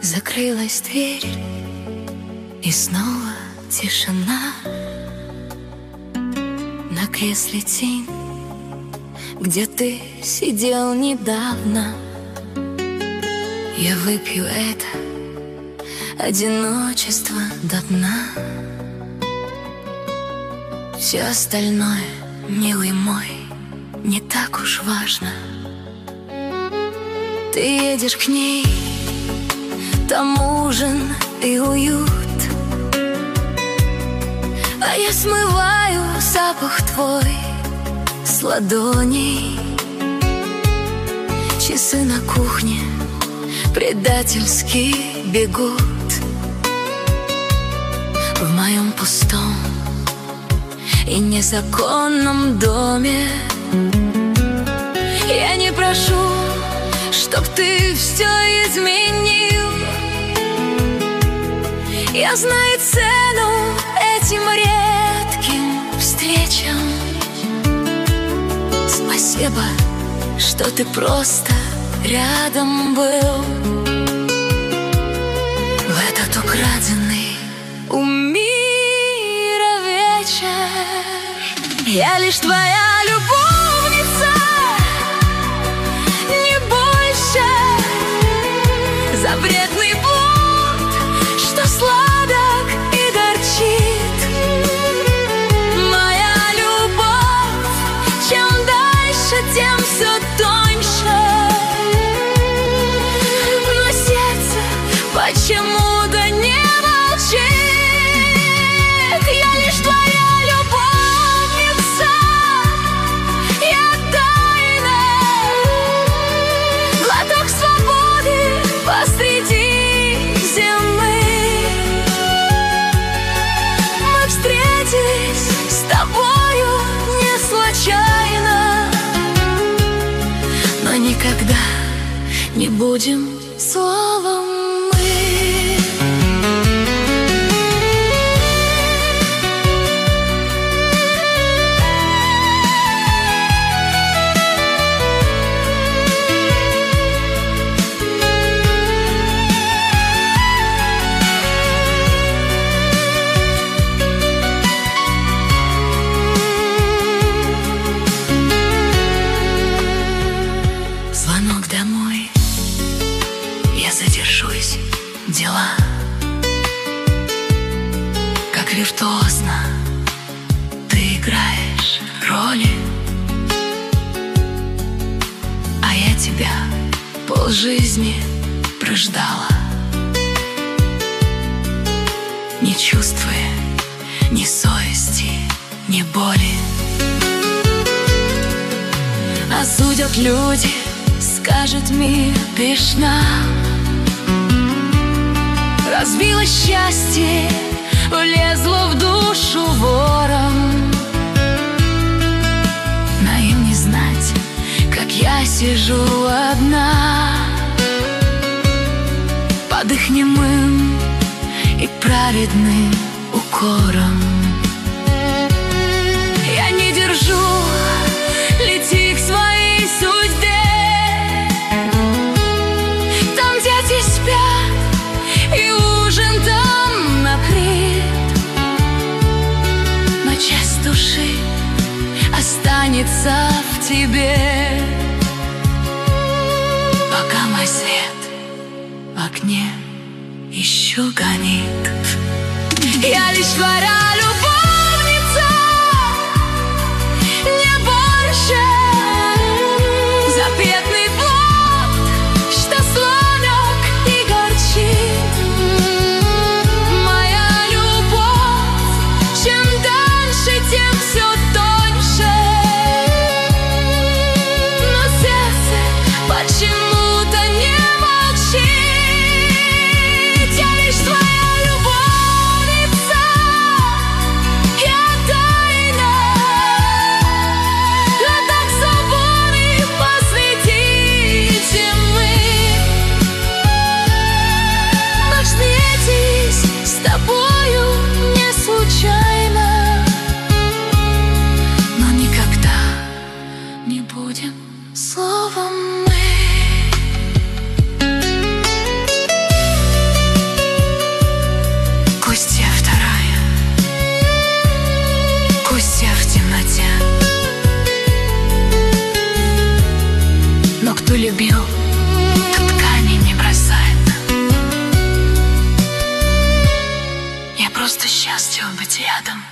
Закрылась дверь, и снова тишина. На кресле тень, где ты сидел недавно. Я выпью это одиночество до дна. Все остальное, милый мой, не так уж важно. Ты едешь к ней, там ужин и уют, а я смываю запах твой с ладоней. Часы на кухне предательски бегут в моем пустом и незаконном доме. Я не прошу, чтоб ты все изменил. Я знаю цену этим редким встречам. Спасибо, что ты просто рядом был в этот украденный у мира вечер. Я лишь твоя любовница, не больше. Запретный плод, что сладок и горчит. Моя любовь, чем дальше, тем все тоньше. Но сердце почему-то не молчит. Я лишь твоя любовница, я тайна, глоток свободы посреди зимы. Мы встретились с тобою не случайно, но никогда не будем словом мы. Звонок домой, я задержусь, дела. Как виртуозно ты играешь роли, а я тебя полжизни прождала, не чувствуя ни совести, ни боли. Осудят люди, скажет мир пишна. Разбилось счастье, влезло в душу вором. Но им не знать, как я сижу одна под их немым и праведным укором. Я не держу, лети к своей судьбе. Там дети спят, и ужин там накрыт. Но часть души останется в тебе, пока мой свет в окне еще горит. Я лишь твоя любовница, не больше. Запретный плод, что сладок и горчит. Моя любовь, чем дальше, тем все тоньше. Но сердце почему-то не молчит. Я лишь твоя любовница, рядом.